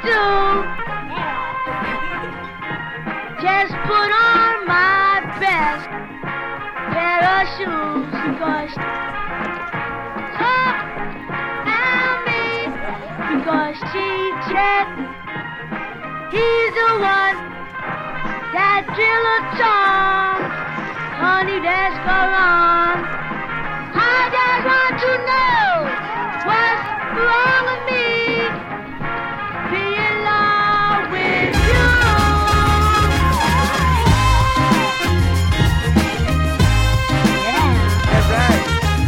do. Just put on my best pair of shoes, because because she said he's the one that drill a song. Honey, that's go wrong. I just want to know what's wrong with me. Be in love with you. Yeah. That's right.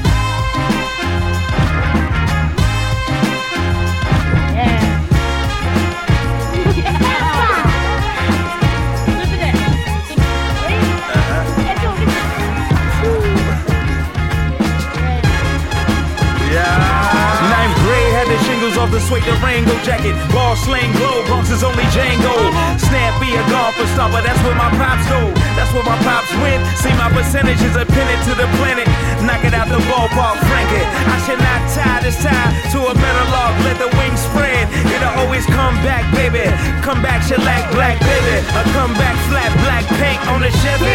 Off the suede Durango jacket, ball sling glow, Bronx is only Django. Snappy a golfer stopper, that's where my pops go. That's where my pops went. See my percentages are pinned to the planet. Knock it out the ballpark, frank it. I should not tie this tie to a metal log. Let the wings spread. It'll always come back, baby. Come back, shellac, black, baby. A come back, flat, black paint on the Chevy.